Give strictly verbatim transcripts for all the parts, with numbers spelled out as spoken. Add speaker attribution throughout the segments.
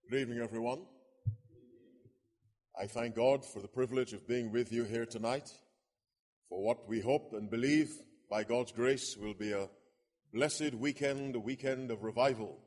Speaker 1: Good evening, everyone. I thank God for the privilege of being with you here tonight for what we hope and believe, by God's grace, will be a blessed weekend, a weekend of revival.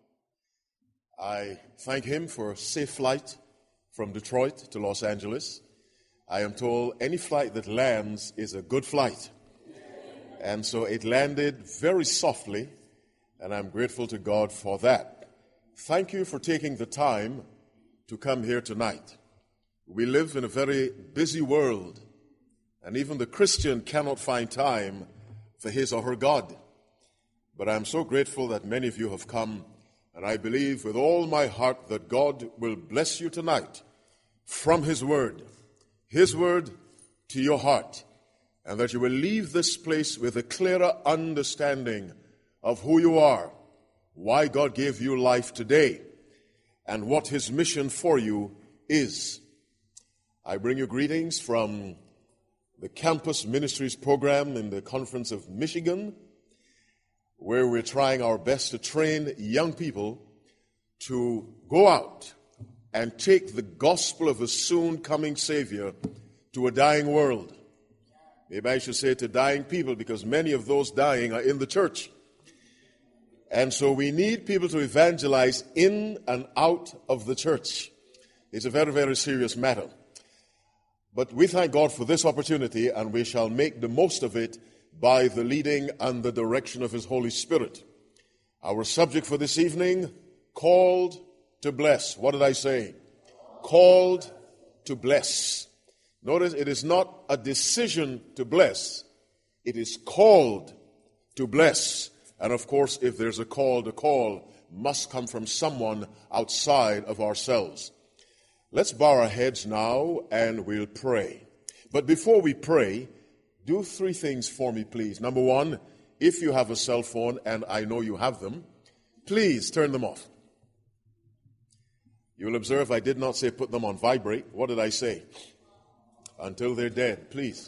Speaker 1: I thank Him for a safe flight from Detroit to Los Angeles. I am told any flight that lands is a good flight. And so it landed very softly, and I'm grateful to God for that. Thank you for taking the time to come here tonight. We live in a very busy world, and even the Christian cannot find time for his or her God. But I'm so grateful that many of you have come, and I believe with all my heart that God will bless you tonight from His Word, His Word to your heart, and that you will leave this place with a clearer understanding of who you are, why God gave you life today, and what His mission for you is. I bring you greetings from the Campus Ministries program in the Conference of Michigan, where we're trying our best to train young people to go out and take the gospel of a soon-coming Savior to a dying world. Maybe I should say to dying people, because many of those dying are in the church. And so we need people to evangelize in and out of the church. It's a very, very serious matter. But we thank God for this opportunity, and we shall make the most of it by the leading and the direction of His Holy Spirit. Our subject for this evening, called to bless. What did I say? Called to bless. Notice it is not a decision to bless. It is called to bless. And of course, if there's a call, the call must come from someone outside of ourselves. Let's bow our heads now and we'll pray. But before we pray, do three things for me, please. Number one, if you have a cell phone, and I know you have them, please turn them off. You will observe I did not say put them on vibrate. What did I say? Until they're dead, please.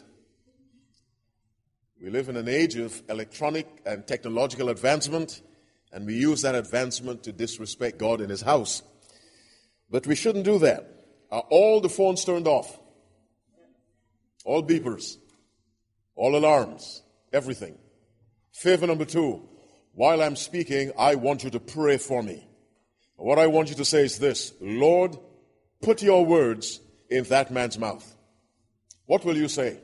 Speaker 1: We live in an age of electronic and technological advancement, and we use that advancement to disrespect God in His house. But we shouldn't do that. Are all the phones turned off? All beepers, all alarms, everything. Favor number two, while I'm speaking, I want you to pray for me. What I want you to say is this: Lord, put your words in that man's mouth. What will you say?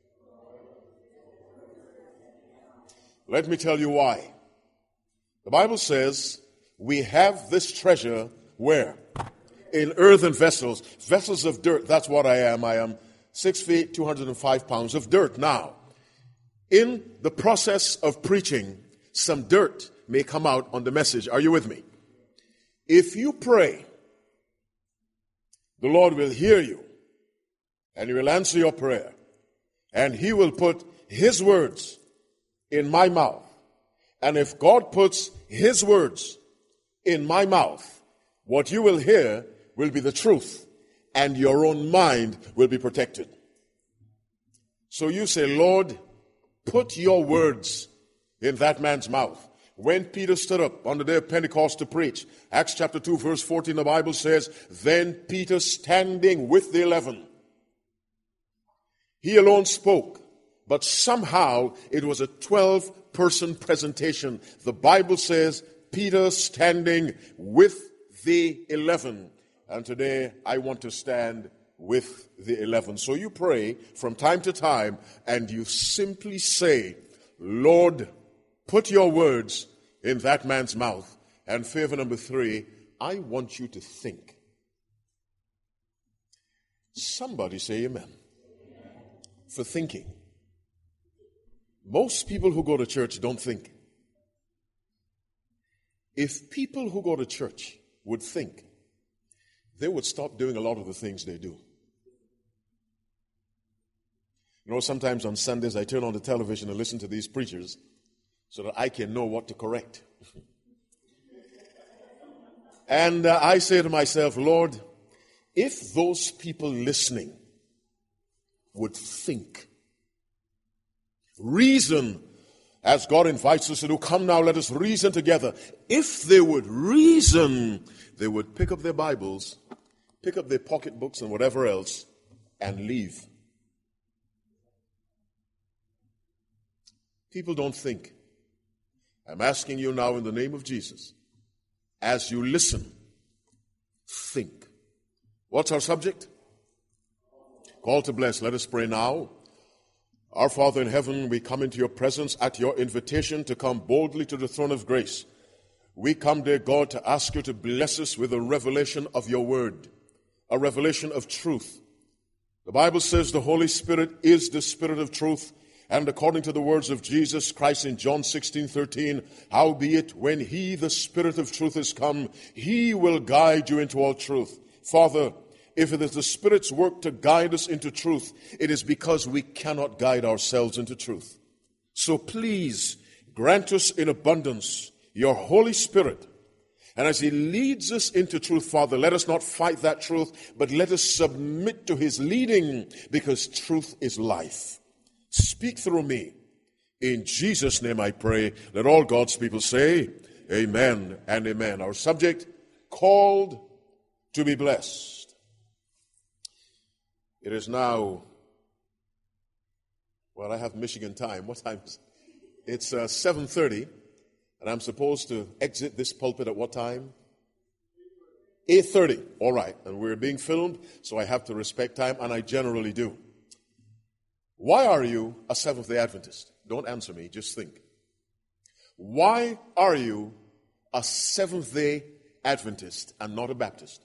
Speaker 1: Let me tell you why. The Bible says we have this treasure where? In earthen vessels, vessels of dirt. That's what I am. I am six feet, two hundred five pounds of dirt. Now, in the process of preaching, some dirt may come out on the message. Are you with me? If you pray, the Lord will hear you, and He will answer your prayer, and He will put His words in my mouth. And if God puts His words in my mouth, what you will hear will be the truth, and your own mind will be protected. So you say, Lord, put your words in that man's mouth. When Peter stood up on the day of Pentecost to preach, Acts chapter two, verse fourteen, the Bible says, then Peter, standing with the eleven, he alone spoke. But somehow it was a twelve-person presentation. The Bible says Peter standing with the eleven. And today I want to stand with the eleven. So you pray from time to time and you simply say, Lord, put your words in that man's mouth. And favor number three, I want you to think. Somebody say amen. For thinking. Most people who go to church don't think. If people who go to church would think, they would stop doing a lot of the things they do. You know, sometimes on Sundays I turn on the television and listen to these preachers so that I can know what to correct. And uh, I say to myself, Lord, if those people listening would think, reason as God invites us to do, come now, let us reason together. If they would reason, they would pick up their Bibles, pick up their pocketbooks and whatever else, and leave. People don't think. I'm asking you now in the name of Jesus, as you listen, think. What's our subject? Call to bless. Let us pray now. Our Father in heaven, we come into your presence at your invitation to come boldly to the throne of grace. We come, dear God, to ask you to bless us with a revelation of your word, a revelation of truth. The Bible says the Holy Spirit is the Spirit of truth. And according to the words of Jesus Christ in John sixteen thirteen, howbeit when he, the Spirit of truth, is come, he will guide you into all truth. Father, if it is the Spirit's work to guide us into truth, it is because we cannot guide ourselves into truth. So please grant us in abundance your Holy Spirit. And as he leads us into truth, Father, let us not fight that truth, but let us submit to his leading, because truth is life. Speak through me. In Jesus' name I pray. Let all God's people say, amen and amen. Our subject, called to be blessed. It is now, well, I have Michigan time. What time is it? It's uh, seven thirty, and I'm supposed to exit this pulpit at what time? eight thirty. All right, and we're being filmed, so I have to respect time, and I generally do. Why are you a Seventh-day Adventist? Don't answer me, just think. Why are you a Seventh-day Adventist and not a Baptist?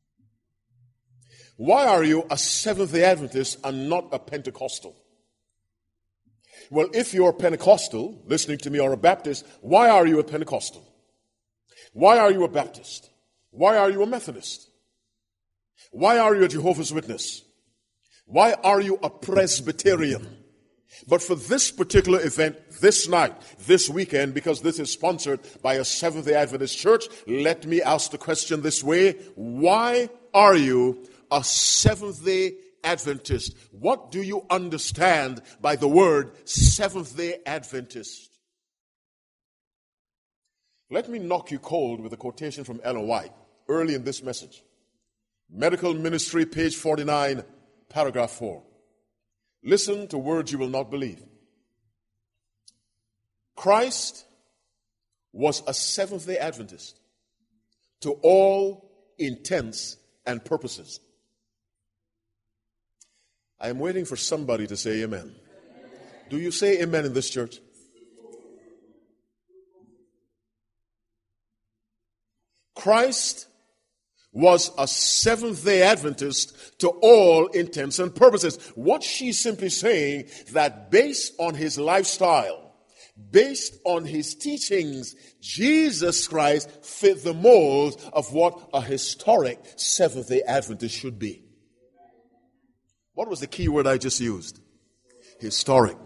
Speaker 1: Why are you a Seventh-day Adventist and not a Pentecostal? Well, if you're Pentecostal, listening to me, or a Baptist, why are you a Pentecostal? Why are you a Baptist? Why are you a Methodist? Why are you a Jehovah's Witness? Why are you a Presbyterian? But for this particular event, this night, this weekend, because this is sponsored by a Seventh-day Adventist church, let me ask the question this way. Why are you a Seventh-day Adventist? What do you understand by the word Seventh-day Adventist? Let me knock you cold with a quotation from Ellen White early in this message. Medical Ministry, page forty-nine, paragraph four. Listen to words you will not believe. Christ was a Seventh-day Adventist to all intents and purposes. I am waiting for somebody to say amen. Do you say amen in this church? Christ was a Seventh-day Adventist to all intents and purposes. What she's simply saying, that based on his lifestyle, based on his teachings, Jesus Christ fit the mold of what a historic Seventh-day Adventist should be. What was the key word I just used? Historic.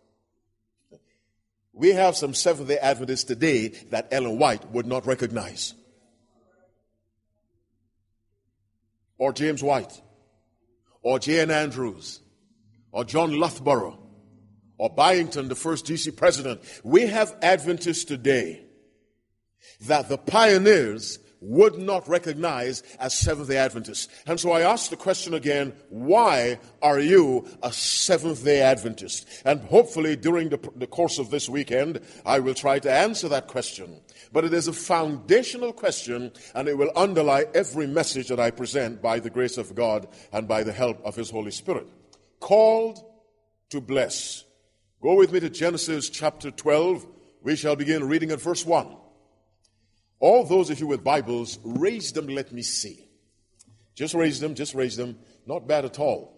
Speaker 1: We have some Seventh-day Adventists today that Ellen White would not recognize. Or James White, or J N Andrews, or John Loughborough, or Byington, the first D C president. We have Adventists today that the pioneers would not recognize as Seventh-day Adventists. And so I ask the question again, why are you a Seventh-day Adventist? And hopefully during the, the course of this weekend, I will try to answer that question. But it is a foundational question, and it will underlie every message that I present by the grace of God and by the help of his Holy Spirit. Called to bless. Go with me to Genesis chapter twelve. We shall begin reading at verse one. All those of you with Bibles, raise them, let me see. Just raise them, just raise them. Not bad at all.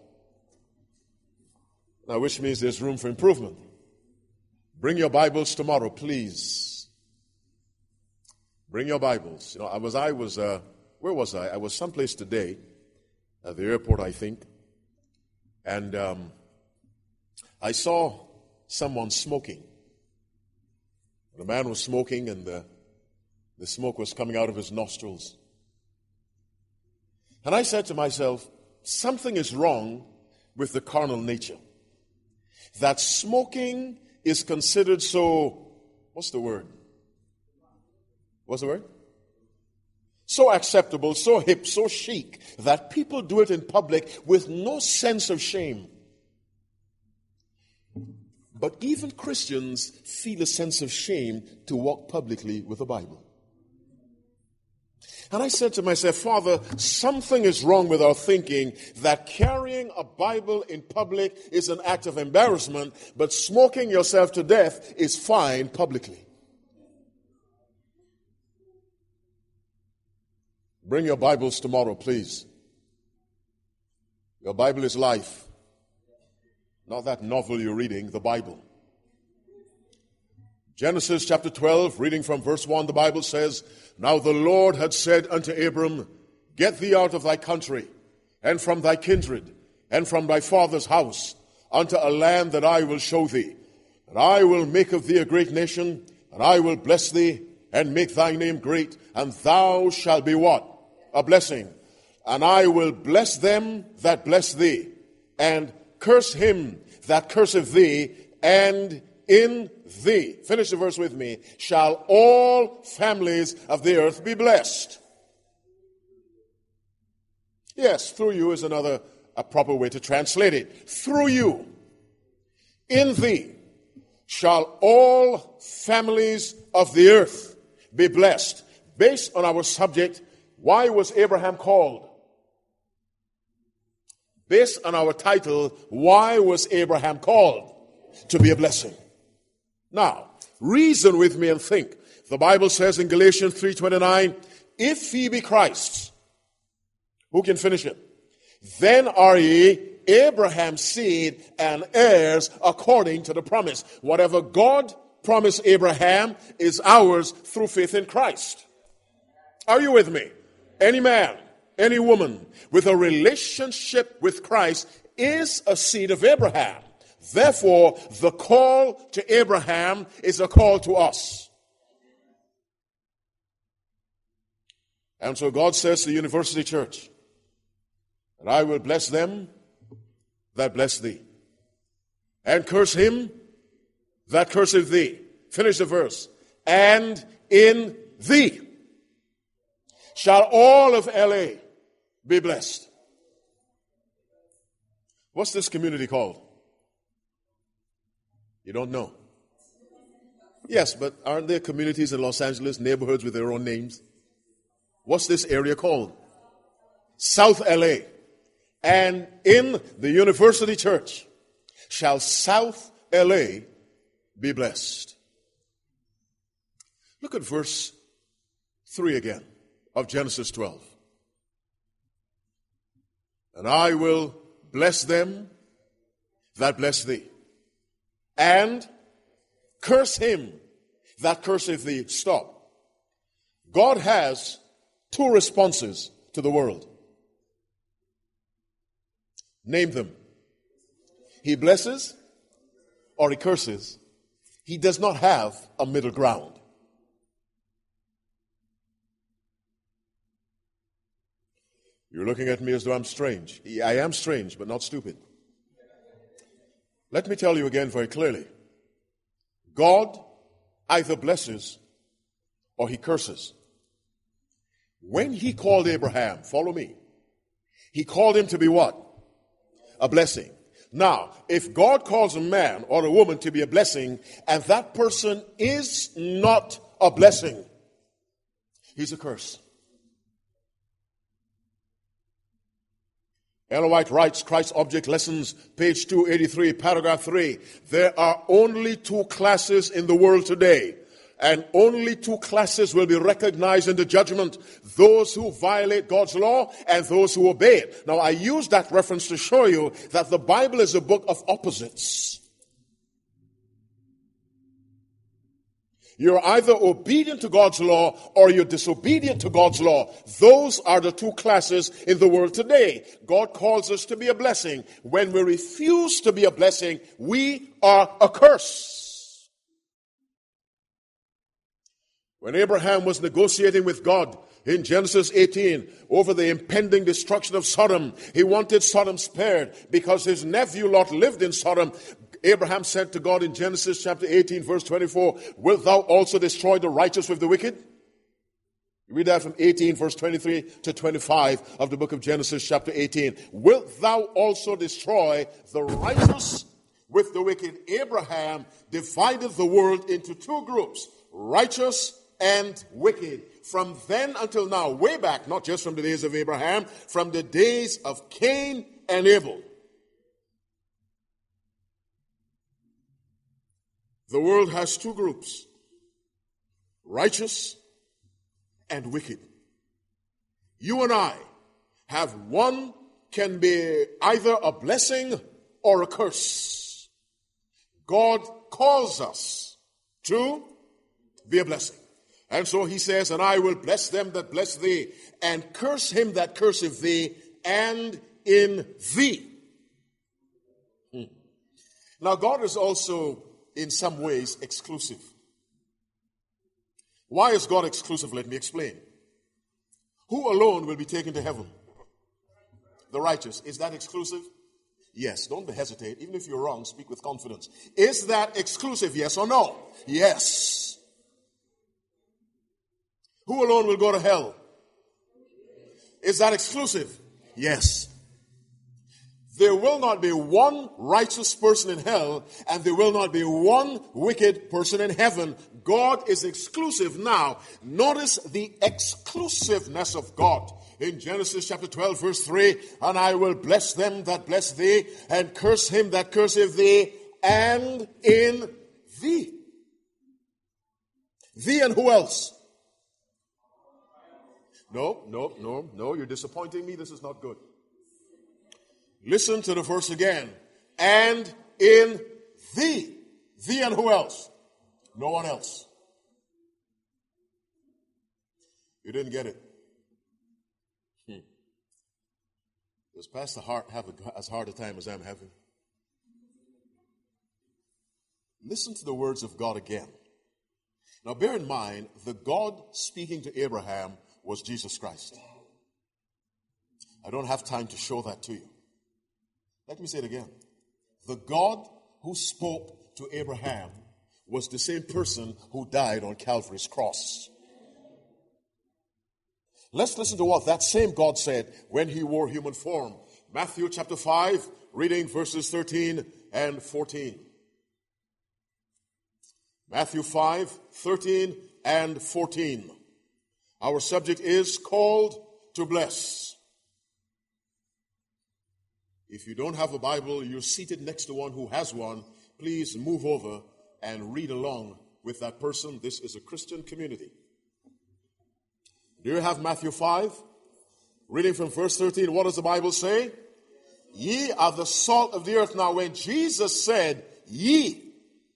Speaker 1: Now, which means there's room for improvement. Bring your Bibles tomorrow, please. Bring your Bibles. You know, I was, I was, uh, where was I? I was someplace today, at the airport, I think. And um, I saw someone smoking. The man was smoking, and the The smoke was coming out of his nostrils. And I said to myself, something is wrong with the carnal nature. That smoking is considered so, what's the word? What's the word? So acceptable, so hip, so chic, that people do it in public with no sense of shame. But even Christians feel a sense of shame to walk publicly with the Bible. And I said to myself, Father, something is wrong with our thinking that carrying a Bible in public is an act of embarrassment, but smoking yourself to death is fine publicly. Bring your Bibles tomorrow, please. Your Bible is life. Not that novel you're reading, the Bible. Genesis chapter twelve, reading from verse one, the Bible says, Now the Lord had said unto Abram, Get thee out of thy country, and from thy kindred, and from thy father's house, unto a land that I will show thee. And I will make of thee a great nation, and I will bless thee, and make thy name great, and thou shalt be what? A blessing. And I will bless them that bless thee, and curse him that curseth thee, and in thee, finish the verse with me, shall all families of the earth be blessed. Yes, through you is another, a proper way to translate it. Through you, in thee, shall all families of the earth be blessed. Based on our subject, why was Abraham called? Based on our title, why was Abraham called? To be a blessing. Now, reason with me and think. The Bible says in Galatians three twenty-nine, if ye be Christ's, who can finish it? Then are ye Abraham's seed and heirs according to the promise. Whatever God promised Abraham is ours through faith in Christ. Are you with me? Any man, any woman with a relationship with Christ is a seed of Abraham. Therefore, the call to Abraham is a call to us. And so God says to the University Church, and I will bless them that bless thee, and curse him that curseth thee. Finish the verse. And in thee shall all of L A be blessed. What's this community called? You don't know? Yes, but aren't there communities in Los Angeles, neighborhoods with their own names? What's this area called? South L A. And in the University Church shall South L A be blessed. Look at verse three again of Genesis twelve. And I will bless them that bless thee, and curse him that curseth thee. Stop. God has two responses to the world. Name them. He blesses or he curses. He does not have a middle ground. You're looking at me as though I'm strange. I am strange, but not stupid. Let me tell you again very clearly. God either blesses or he curses. When he called Abraham, follow me, he called him to be what? A blessing. Now, if God calls a man or a woman to be a blessing, and that person is not a blessing, he's a curse. Ellen White writes, Christ's Object Lessons, page two eighty-three, paragraph three. There are only two classes in the world today, and only two classes will be recognized in the judgment: those who violate God's law and those who obey it. Now, I use that reference to show you that the Bible is a book of opposites. You're either obedient to God's law or you're disobedient to God's law. Those are the two classes in the world today. God calls us to be a blessing. When we refuse to be a blessing, we are a curse. When Abraham was negotiating with God in Genesis eighteen over the impending destruction of Sodom, he wanted Sodom spared because his nephew Lot lived in Sodom. Abraham said to God in Genesis chapter eighteen, verse twenty-four, wilt thou also destroy the righteous with the wicked? Read that from eighteen, verse twenty-three to twenty-five of the book of Genesis chapter eighteen. Wilt thou also destroy the righteous with the wicked? Abraham divided the world into two groups, righteous and wicked. From then until now, way back, not just from the days of Abraham, from the days of Cain and Abel. The world has two groups, righteous and wicked. You and I have one can be either a blessing or a curse. God calls us to be a blessing. And so he says, and I will bless them that bless thee, and curse him that curseth thee, and in thee. Hmm. Now God is also in some ways exclusive. Why is God exclusive? Let me explain. Who alone will be taken to heaven? The righteous. Is that exclusive? Yes. Don't hesitate. Even if you're wrong, speak with confidence. Is that exclusive? Yes or no? Yes. Who alone will go to hell? Is that exclusive? Yes. There will not be one righteous person in hell, and there will not be one wicked person in heaven. God is exclusive. Now, notice the exclusiveness of God. In Genesis chapter twelve, verse three, and I will bless them that bless thee, and curse him that curseth thee, and in thee. Thee and who else? No, no, no, no, you're disappointing me. This is not good. Listen to the verse again. And in thee. Thee and who else? No one else. You didn't get it. Hmm. Does Pastor Hart have a, as hard a time as I'm having? Listen to the words of God again. Now bear in mind, the God speaking to Abraham was Jesus Christ. I don't have time to show that to you. Let me say it again. The God who spoke to Abraham was the same person who died on Calvary's cross. Let's listen to what that same God said when he wore human form. Matthew chapter five, reading verses thirteen and fourteen. Matthew five, thirteen and fourteen. Our subject is called to bless. If you don't have a Bible, you're seated next to one who has one. Please move over and read along with that person. This is a Christian community. Do you have Matthew five? Reading from verse thirteen, what does the Bible say? Ye are the salt of the earth. Now, when Jesus said, ye,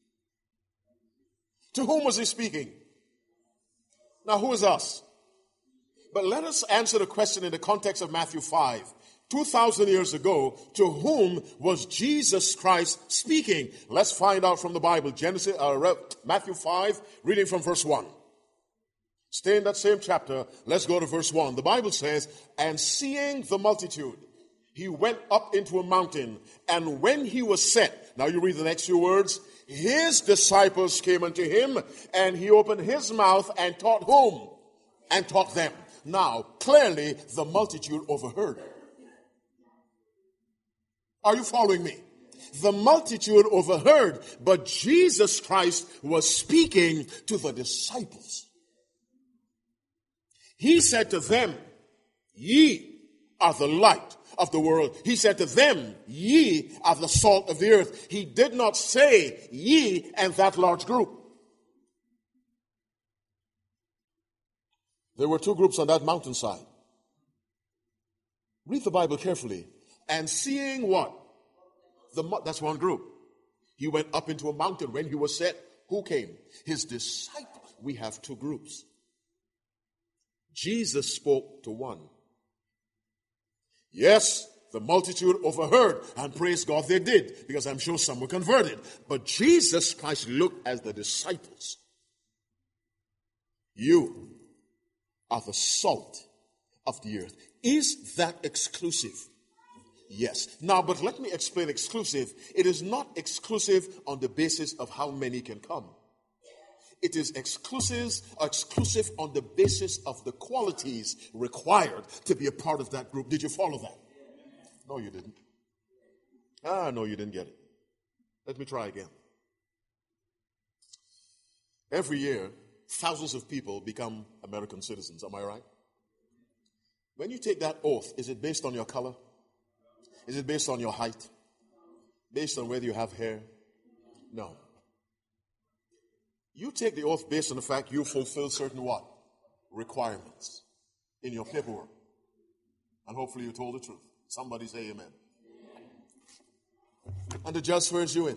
Speaker 1: to whom was he speaking? Now, who is us? But let us answer the question in the context of Matthew five. two thousand years ago, to whom was Jesus Christ speaking? Let's find out from the Bible. Genesis, uh, Matthew five, reading from verse one. Stay in that same chapter. Let's go to verse one. The Bible says, and seeing the multitude, he went up into a mountain, and when he was set, now you read the next few words, his disciples came unto him, and he opened his mouth and taught whom? And taught them. Now, clearly, the multitude overheard. Are you following me? The multitude overheard, but Jesus Christ was speaking to the disciples. He said to them, ye are the light of the world. He said to them, ye are the salt of the earth. He did not say ye and that large group. There were two groups on that mountainside. Read the Bible carefully. And seeing what? The, that's one group. He went up into a mountain. When he was set, who came? His disciples. We have two groups. Jesus spoke to one. Yes, the multitude overheard, and praise God they did, because I'm sure some were converted. But Jesus Christ looked at the disciples. You are the salt of the earth. Is that exclusive? Yes. Now, but let me explain exclusive. It is not exclusive on the basis of how many can come. It is exclusive, exclusive on the basis of the qualities required to be a part of that group. Did you follow that? No, you didn't. Ah, no, you didn't get it. Let me try again. Every year, thousands of people become American citizens. Am I right? When you take that oath, is it based on your color? Is it based on your height? Based on whether you have hair? No. You take the oath based on the fact you fulfill certain what? Requirements in your paperwork. And hopefully you told the truth. Somebody say amen. And the judge swears you in.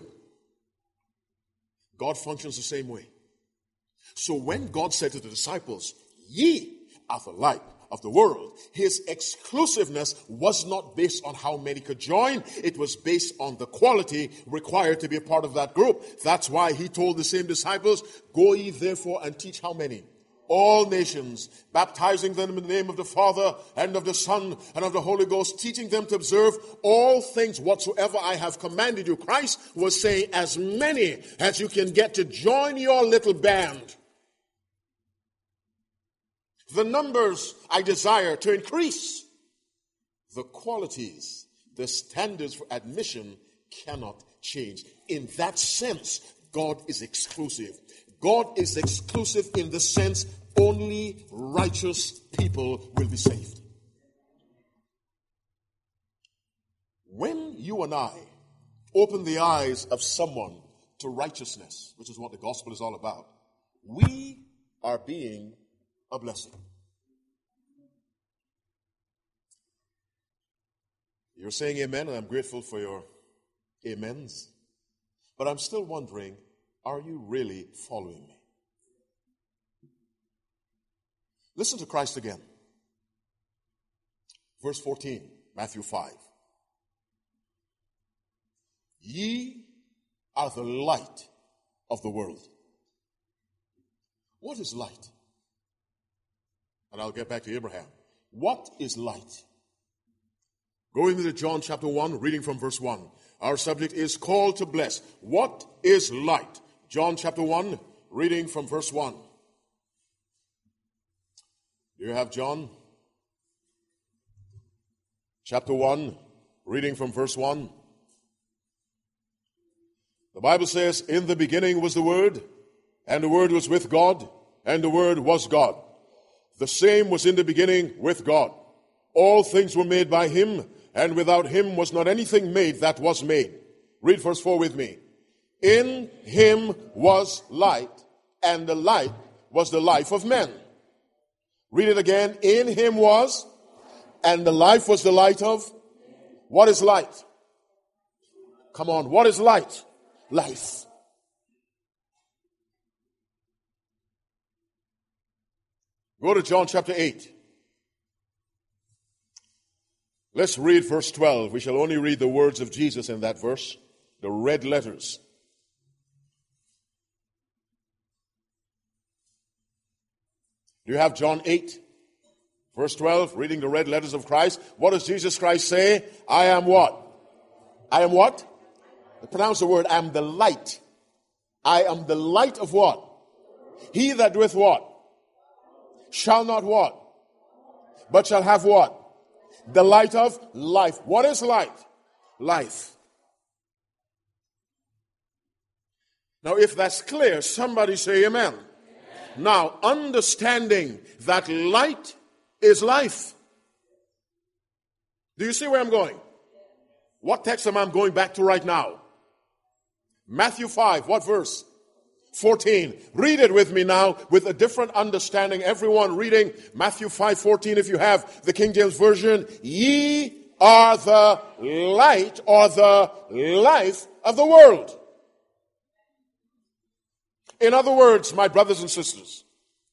Speaker 1: God functions the same way. So when God said to the disciples, ye are the light of the world, his exclusiveness was not based on how many could join. It was based on the quality required to be a part of that group. That's why he told the same disciples, go ye therefore and teach how many? All nations, baptizing them in the name of the Father and of the Son and of the Holy Ghost, teaching them to observe all things whatsoever I have commanded you. Christ was saying, as many as you can get to join your little band. The numbers I desire to increase. The qualities, the standards for admission cannot change. In that sense, God is exclusive. God is exclusive in the sense only righteous people will be saved. When you and I open the eyes of someone to righteousness, which is what the gospel is all about, we are being a blessing. You're saying amen, and I'm grateful for your amens. But I'm still wondering, are you really following me? Listen to Christ again. Verse fourteen, Matthew five. Ye are the light of the world. What is light? And I'll get back to Abraham. What is light? Go into John chapter one, reading from verse one. Our subject is called to bless. What is light? John chapter one, reading from verse one. Do you have John? Chapter one, reading from verse one. The Bible says, in the beginning was the Word, and the Word was with God, and the Word was God. The same was in the beginning with God. All things were made by him, and without him was not anything made that was made. Read verse four with me. In him was light, and the light was the life of men. Read it again. In him was, and the life was the light of. What is light? Come on, what is light? Life. Go to John chapter eight. Let's read verse twelve. We shall only read the words of Jesus in that verse, the red letters. Do you have John eight, verse twelve, reading the red letters of Christ? What does Jesus Christ say? I am what? I am what? Pronounce the word, I am the light. I am the light of what? He that doeth what? Shall not what? But shall have what? The light of life. What is light? Life. Now, if that's clear, somebody say amen. Amen. Now, understanding that light is life. Do you see where I'm going? What text am I going back to right now? Matthew five, what verse? fourteen. Read it with me now with a different understanding. Everyone reading Matthew five fourteen, if you have the King James Version. Ye are the light or the life of the world. In other words, my brothers and sisters,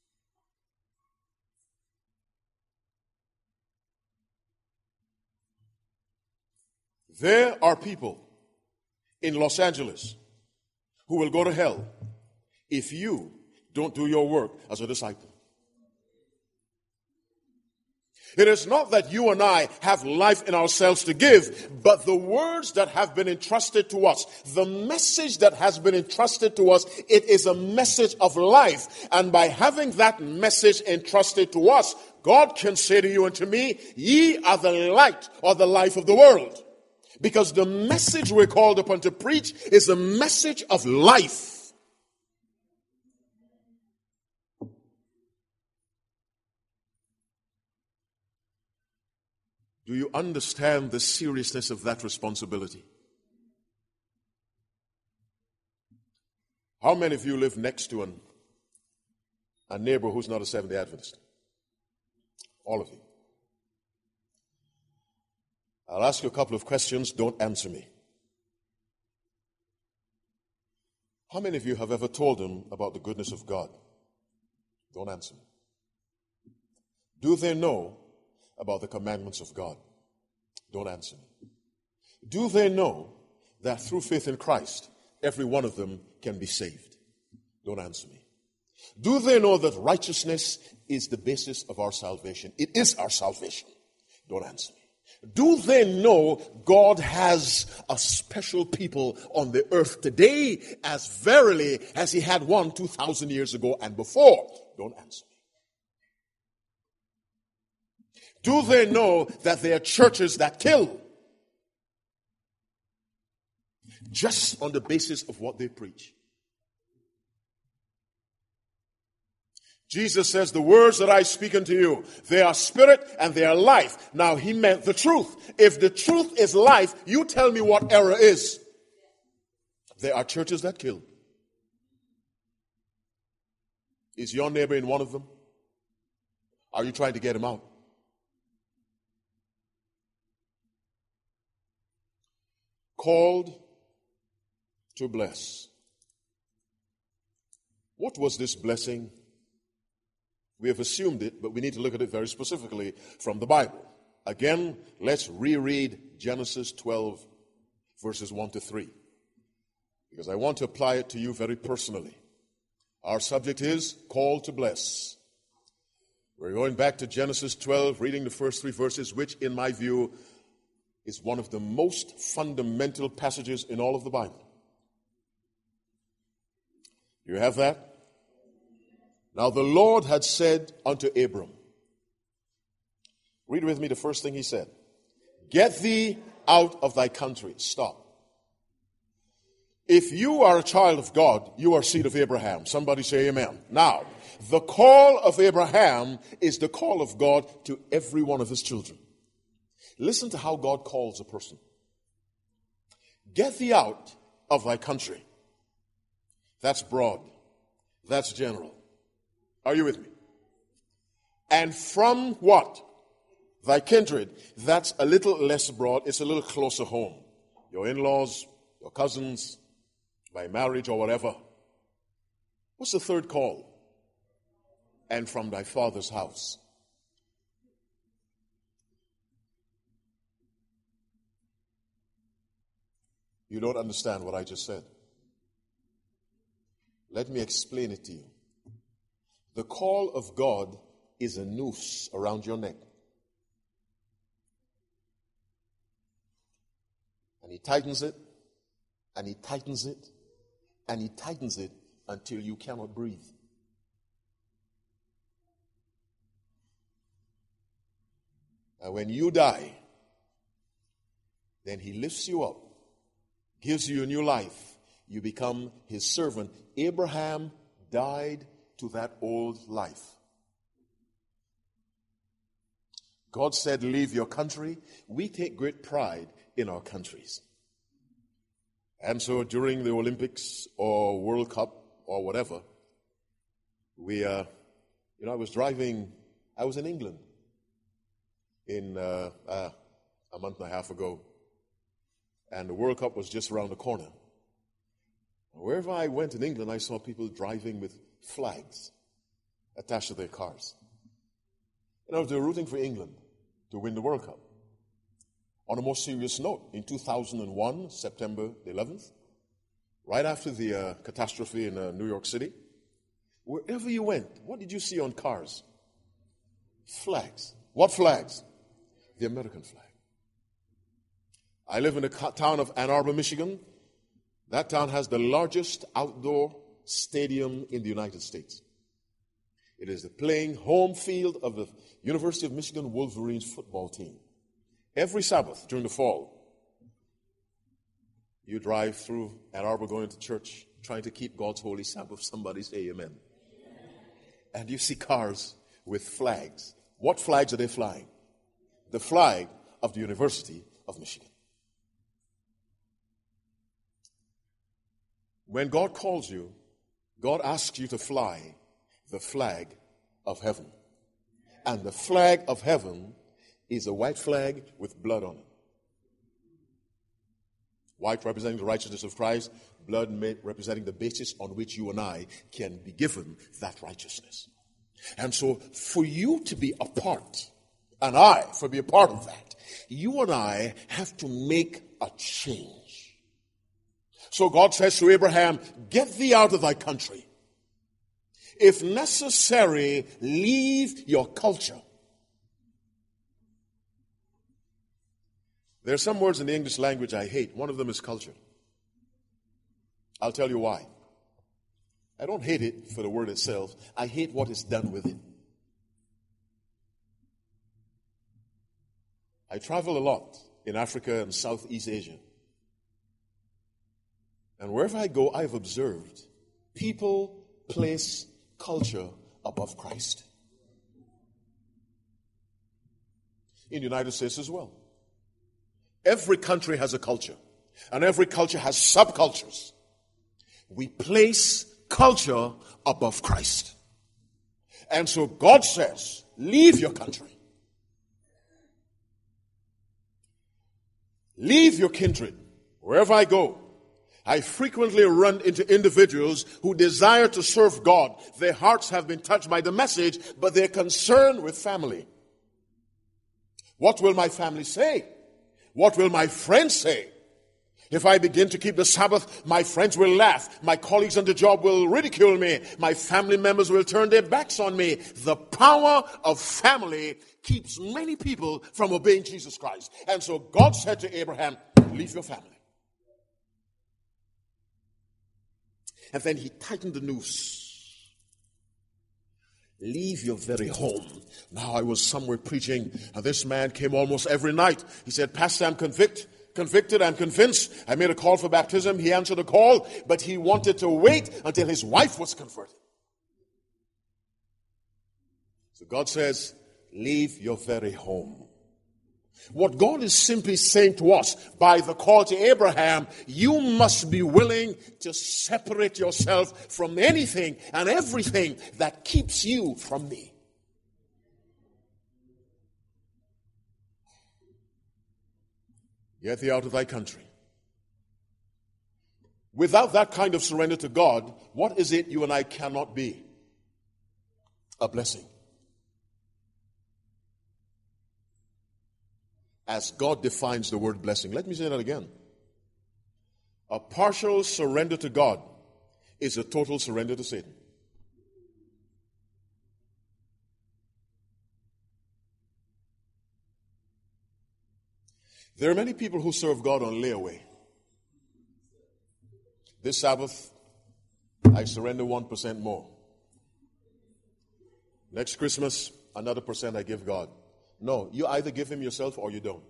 Speaker 1: there are people in Los Angeles who will go to hell if you don't do your work as a disciple. It is not that you and I have life in ourselves to give, but the words that have been entrusted to us, the message that has been entrusted to us, it is a message of life. And by having that message entrusted to us, God can say to you and to me, ye are the light or the life of the world. Because the message we're called upon to preach is a message of life. Do you understand the seriousness of that responsibility? How many of you live next to an, a neighbor who's not a Seventh-day Adventist? All of you. I'll ask you a couple of questions. Don't answer me. How many of you have ever told them about the goodness of God? Don't answer me. Do they know about the commandments of God? Don't answer me. Do they know that through faith in Christ, every one of them can be saved? Don't answer me. Do they know that righteousness is the basis of our salvation? It is our salvation. Don't answer me. Do they know God has a special people on the earth today as verily as he had one two thousand years ago and before? Don't answer me. Do they know that there are churches that kill just on the basis of what they preach? Jesus says, the words that I speak unto you, they are spirit and they are life. Now, he meant the truth. If the truth is life, you tell me what error is. There are churches that kill. Is your neighbor in one of them? Are you trying to get him out? Called to bless. What was this blessing? We have assumed it, but we need to look at it very specifically from the Bible. Again, let's reread Genesis twelve, verses one to three, because I want to apply it to you very personally. Our subject is called to bless. We're going back to Genesis twelve, reading the first three verses, which in my view is one of the most fundamental passages in all of the Bible. You have that? Now the Lord had said unto Abram, read with me the first thing he said. Get thee out of thy country. Stop. If you are a child of God, you are seed of Abraham. Somebody say amen. Now, the call of Abraham is the call of God to every one of his children. Listen to how God calls a person. Get thee out of thy country. That's broad. That's general. Are you with me? And from what? Thy kindred. That's a little less broad. It's a little closer home. Your in-laws, your cousins, by marriage or whatever. What's the third call? And from thy father's house. You don't understand what I just said. Let me explain it to you. The call of God is a noose around your neck. And he tightens it, and he tightens it, and he tightens it until you cannot breathe. And when you die, then he lifts you up, gives you a new life. You become his servant. Abraham died to that old life. God said, leave your country. We take great pride in our countries. And so during the Olympics or World Cup or whatever, we, uh, you know, I was driving, I was in England in uh, uh, a month and a half ago, and the World Cup was just around the corner. Wherever I went in England, I saw people driving with flags attached to their cars. You know, they were rooting for England to win the World Cup. On a more serious note, in two thousand one, September eleventh, right after the uh, catastrophe in uh, New York City, wherever you went, what did you see on cars? Flags. What flags? The American flag. I live in the town of Ann Arbor, Michigan. That town has the largest outdoor stadium in the United States. It is the playing home field of the University of Michigan Wolverines football team. Every Sabbath during the fall, you drive through Ann Arbor going to church, trying to keep God's holy Sabbath. Somebody say amen. And you see cars with flags. What flags are they flying? The flag of the University of Michigan. When God calls you, God asks you to fly the flag of heaven. And the flag of heaven is a white flag with blood on it. White representing the righteousness of Christ, blood representing the basis on which you and I can be given that righteousness. And so for you to be a part, and I for be a part of that, you and I have to make a change. So God says to Abraham, get thee out of thy country. If necessary, leave your culture. There are some words in the English language I hate. One of them is culture. I'll tell you why. I don't hate it for the word itself. I hate what is done with it. I travel a lot in Africa and Southeast Asia. And wherever I go, I've observed people place culture above Christ. In the United States as well. Every country has a culture, and every culture has subcultures. We place culture above Christ. And so God says, leave your country. Leave your kindred. Wherever I go, I frequently run into individuals who desire to serve God. Their hearts have been touched by the message, but they're concerned with family. What will my family say? What will my friends say? If I begin to keep the Sabbath, my friends will laugh. My colleagues on the job will ridicule me. My family members will turn their backs on me. The power of family keeps many people from obeying Jesus Christ. And so God said to Abraham, leave your family. And then he tightened the noose. Leave your very home. Now, I was somewhere preaching, and this man came almost every night. He said, Pastor, I'm convict, convicted, I'm convinced. I made a call for baptism. He answered the call, but he wanted to wait until his wife was converted. So God says, leave your very home. What God is simply saying to us by the call to Abraham, you must be willing to separate yourself from anything and everything that keeps you from me. Get thee out of thy country. Without that kind of surrender to God, what is it you and I cannot be? A blessing. As God defines the word blessing. Let me say that again. A partial surrender to God is a total surrender to Satan. There are many people who serve God on layaway. This Sabbath, I surrender one percent more. Next Christmas, another percent I give God. No, you either give him yourself or you don't.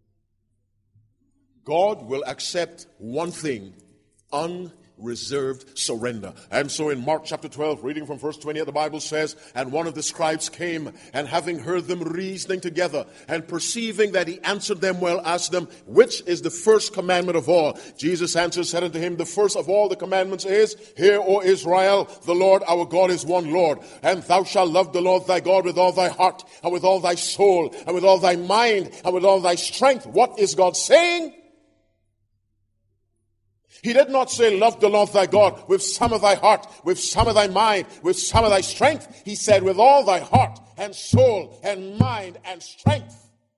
Speaker 1: God will accept one thing, unreserved surrender. And so in Mark chapter twelve, reading from verse twenty, the Bible says, and one of the scribes came, and having heard them reasoning together, and perceiving that he answered them well, asked them, which is the first commandment of all? Jesus answered, said unto him, the first of all the commandments is, hear, O Israel, the Lord our God is one Lord, and thou shalt love the Lord thy God with all thy heart, and with all thy soul, and with all thy mind, and with all thy strength. What is God saying? He did not say, love the Lord thy God with some of thy heart, with some of thy mind, with some of thy strength. He said, with all thy heart and soul and mind and strength.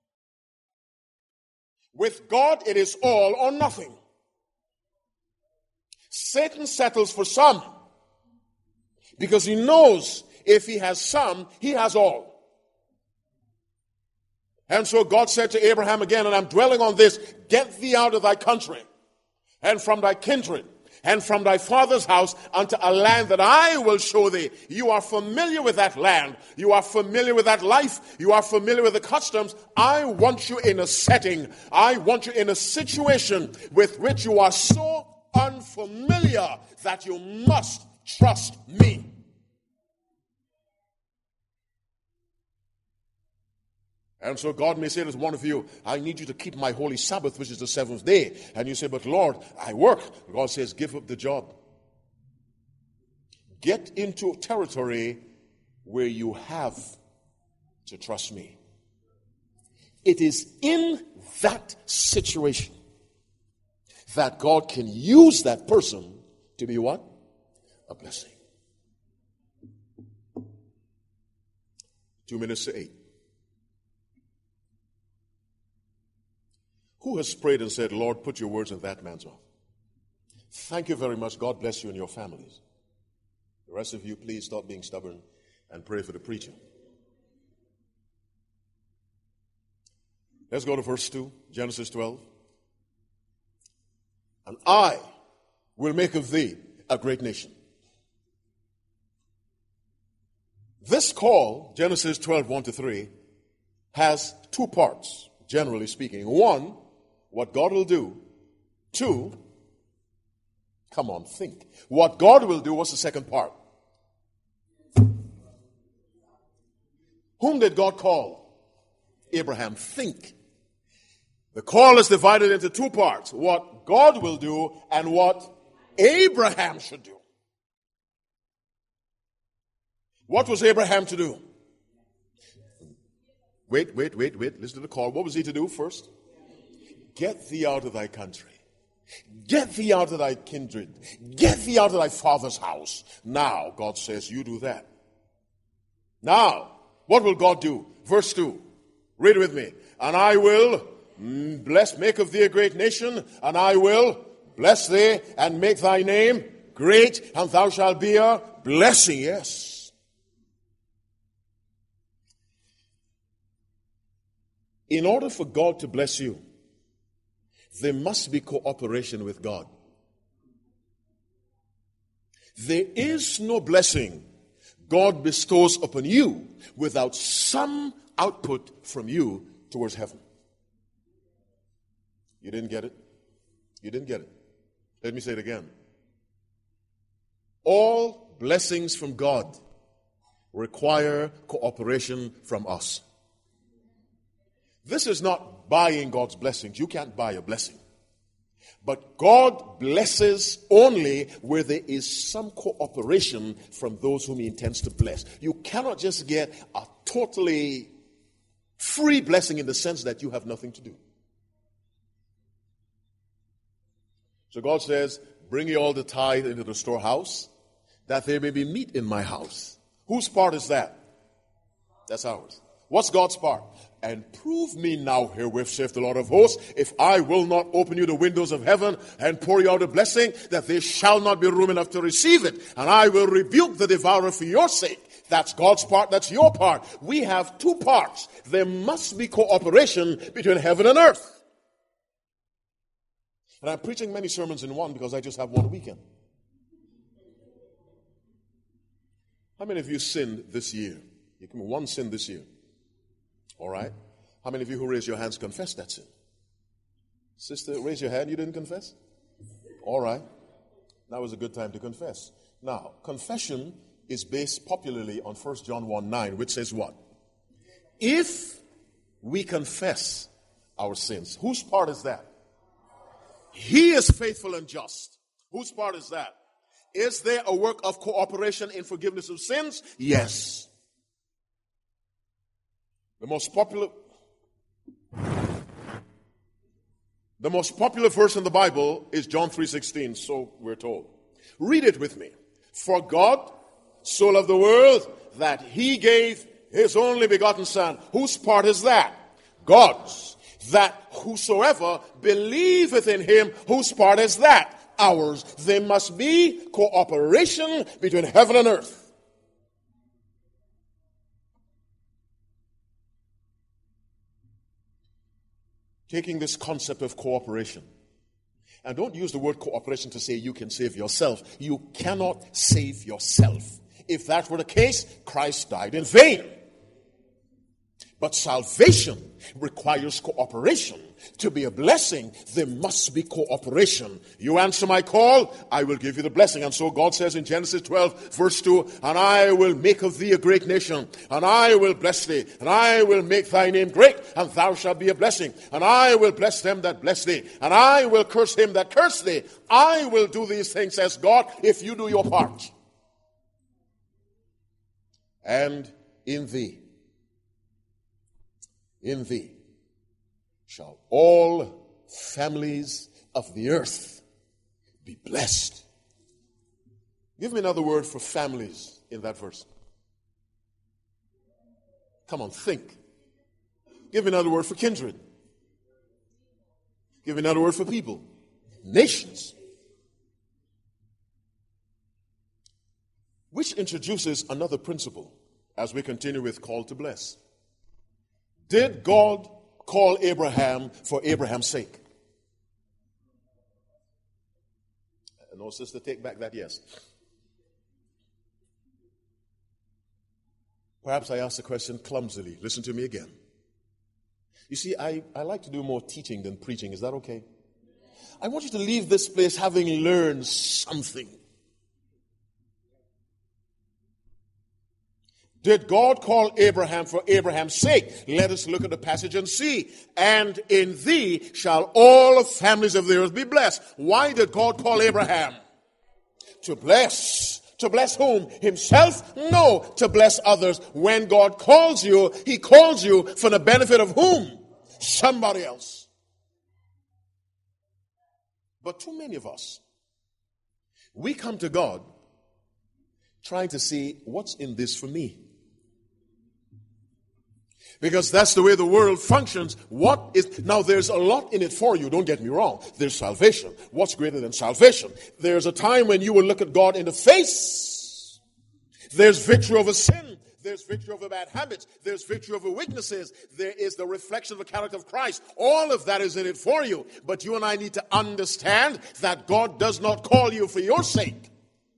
Speaker 1: With God, it is all or nothing. Satan settles for some because he knows if he has some, he has all. And so God said to Abraham again, and I'm dwelling on this, get thee out of thy country and from thy kindred and from thy father's house unto a land that I will show thee. You are familiar with that land. You are familiar with that life. You are familiar with the customs. I want you in a setting. I want you in a situation with which you are so unfamiliar that you must trust me. And so God may say to one of you, I need you to keep my holy Sabbath, which is the seventh day. And you say, but Lord, I work. God says, give up the job. Get into territory where you have to trust me. It is in that situation that God can use that person to be what? A blessing. Two minutes to eight. Who has prayed and said, Lord, put your words in that man's mouth? Thank you very much. God bless you and your families. The rest of you, please stop being stubborn and pray for the preacher. Let's go to verse two, Genesis twelve. And I will make of thee a great nation. This call, Genesis twelve, one to three, has two parts, generally speaking. One, what God will do. Two, come on, think. What God will do, what's the second part? Whom did God call? Abraham. Think. The call is divided into two parts. What God will do and what Abraham should do. What was Abraham to do? Wait, wait, wait, wait. Listen to the call. What was he to do first? Get thee out of thy country. Get thee out of thy kindred. Get thee out of thy father's house. Now, God says, you do that. Now, what will God do? Verse two. Read with me. And I will bless, make of thee a great nation, and I will bless thee and make thy name great, and thou shalt be a blessing. Yes. In order for God to bless you, there must be cooperation with God. There is no blessing God bestows upon you without some output from you towards heaven. You didn't get it? You didn't get it. Let me say it again. All blessings from God require cooperation from us. This is not buying God's blessings. You can't buy a blessing. But God blesses only where there is some cooperation from those whom he intends to bless. You cannot just get a totally free blessing in the sense that you have nothing to do. So God says, bring ye all the tithe into the storehouse, that there may be meat in my house. Whose part is that? That's ours. What's God's part? And prove me now herewith, saith the Lord of hosts, if I will not open you the windows of heaven and pour you out a blessing, that there shall not be room enough to receive it. And I will rebuke the devourer for your sake. That's God's part. That's your part. We have two parts. There must be cooperation between heaven and earth. And I'm preaching many sermons in one because I just have one weekend. How many of you sinned this year? You can one sin this year. All right. How many of you who raised your hands confess that sin? Sister, raise your hand. You didn't confess? All right. Now is a good time to confess. Now, confession is based popularly on First John one nine, which says what? If we confess our sins, whose part is that? He is faithful and just. Whose part is that? Is there a work of cooperation in forgiveness of sins? Yes. The most popular The most popular verse in the Bible is John three sixteen, so we're told. Read it with me. For God so loved the world that he gave his only begotten Son. Whose part is that? God's. That whosoever believeth in him, whose part is that? Ours. There must be cooperation between heaven and earth. taking this concept of cooperation. And don't use the word cooperation to say you can save yourself. You cannot save yourself. If that were the case, Christ died in vain. But salvation requires cooperation. To be a blessing, there must be cooperation. You answer my call, I will give you the blessing. And so God says in Genesis twelve, verse two, and I will make of thee a great nation, and I will bless thee, and I will make thy name great, and thou shalt be a blessing. And I will bless them that bless thee, and I will curse him that curse thee. I will do these things, says God, if you do your part. And in thee, in thee shall all families of the earth be blessed. Give me another word for families in that verse. Come on, think. Give me another word for kindred. Give me another word for people. Nations. Which introduces another principle as we continue with call to bless. Did God call Abraham for Abraham's sake? No, sister, take back that yes. Perhaps I asked the question clumsily. Listen to me again. You see, I, I like to do more teaching than preaching. Is that okay? I want you to leave this place having learned something. Did God call Abraham for Abraham's sake? Let us look at the passage and see. And in thee shall all the families of the earth be blessed. Why did God call Abraham? To bless. To bless whom? Himself? No, to bless others. When God calls you, he calls you for the benefit of whom? Somebody else. But too many of us, we come to God trying to see what's in this for me. Because that's the way the world functions. What is, now there's a lot in it for you, don't get me wrong. There's salvation. What's greater than salvation? There's a time when you will look at God in the face. There's victory over sin. There's victory over bad habits. There's victory over weaknesses. There is the reflection of the character of Christ. All of that is in it for you. But you and I need to understand that God does not call you for your sake.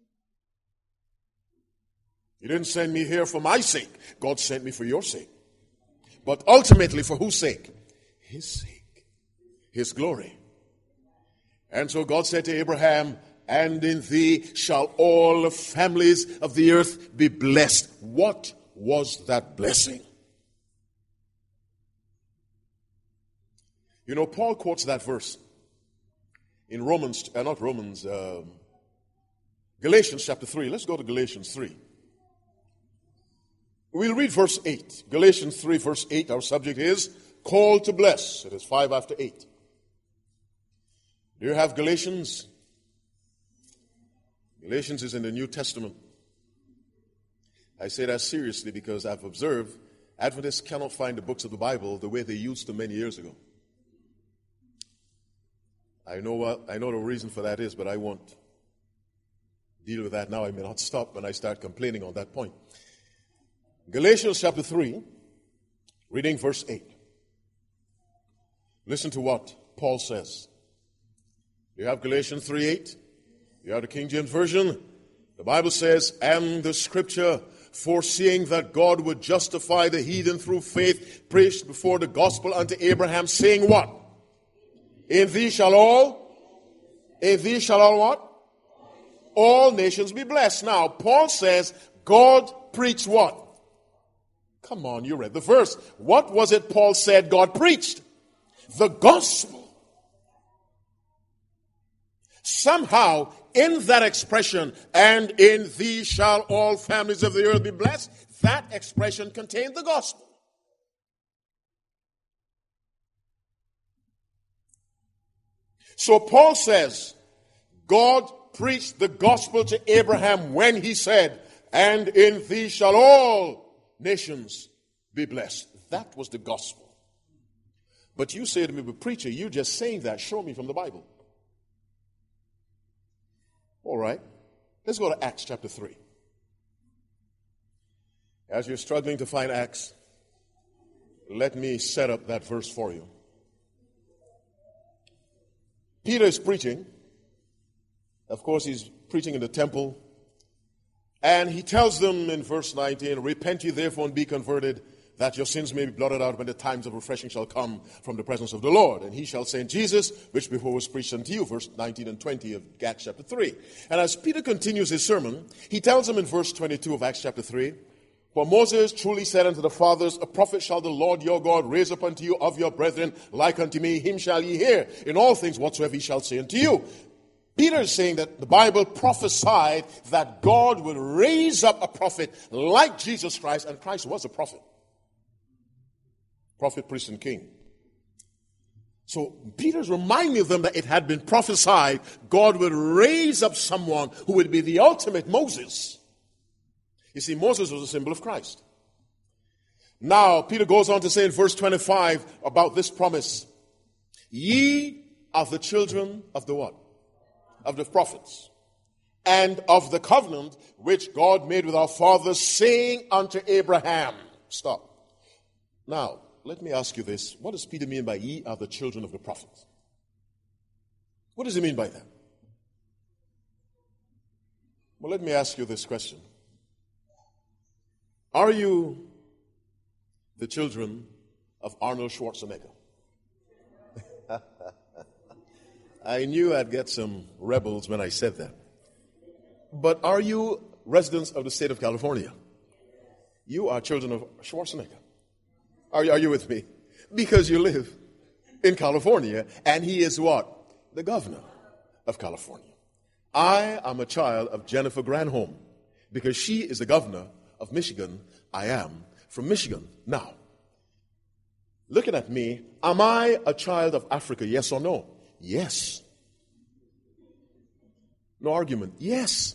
Speaker 1: He didn't send me here for my sake. God sent me for your sake. But ultimately, for whose sake? His sake. His glory. And so God said to Abraham, and in thee shall all the families of the earth be blessed. What was that blessing? You know, Paul quotes that verse in Romans, uh, not Romans, um, Galatians chapter three. Let's go to Galatians three. We'll read verse eight. Galatians three, verse eight. Our subject is called to bless. It is five after eight. Do you have Galatians? Galatians is in the New Testament. I say that seriously because I've observed Adventists cannot find the books of the Bible the way they used to many years ago. I know what I know the reason for that is, but I won't deal with that now. I may not stop when I start complaining on that point. Galatians chapter three, reading verse eight. Listen to what Paul says. You have Galatians three eight. You have the King James Version. The Bible says, and the scripture, foreseeing that God would justify the heathen through faith, preached before the gospel unto Abraham, saying what? In thee shall all, in thee shall all what? All nations be blessed. Now, Paul says, God preached what? Come on, you read the verse. What was it Paul said God preached? The gospel. Somehow, in that expression, and in thee shall all families of the earth be blessed, that expression contained the gospel. So Paul says, God preached the gospel to Abraham when he said, and in thee shall all nations be blessed. That was the gospel. But you say to me, but preacher, you're just saying that. Show me from the Bible. All right. Let's go to Acts chapter three. As you're struggling to find Acts, let me set up that verse for you. Peter is preaching. Of course, he's preaching in the temple. And he tells them in verse nineteen, repent ye therefore and be converted, that your sins may be blotted out when the times of refreshing shall come from the presence of the Lord. And he shall send Jesus, which before was preached unto you, verse nineteen and twenty of Acts chapter three. And as Peter continues his sermon, he tells them in verse twenty-two of Acts chapter three, for Moses truly said unto the fathers, a prophet shall the Lord your God raise up unto you of your brethren, like unto me, him shall ye hear in all things whatsoever he shall say unto you. Peter is saying that the Bible prophesied that God would raise up a prophet like Jesus Christ, and Christ was a prophet. Prophet, priest, and king. So Peter's reminding them that it had been prophesied God would raise up someone who would be the ultimate Moses. You see, Moses was a symbol of Christ. Now, Peter goes on to say in verse twenty-five about this promise, ye are the children of the what? Of the prophets, and of the covenant which God made with our fathers, saying unto Abraham. Stop. Now, let me ask you this. What does Peter mean by ye are the children of the prophets? What does he mean by that? Well, let me ask you this question. Are you the children of Arnold Schwarzenegger? I knew I'd get some rebels when I said that. But are you residents of the state of California? You are children of Schwarzenegger. Are you, are you with me? Because you live in California, and he is what? The governor of California. I am a child of Jennifer Granholm, because she is the governor of Michigan. I am from Michigan. Now, looking at me, am I a child of Africa, yes or no? Yes. No argument. Yes.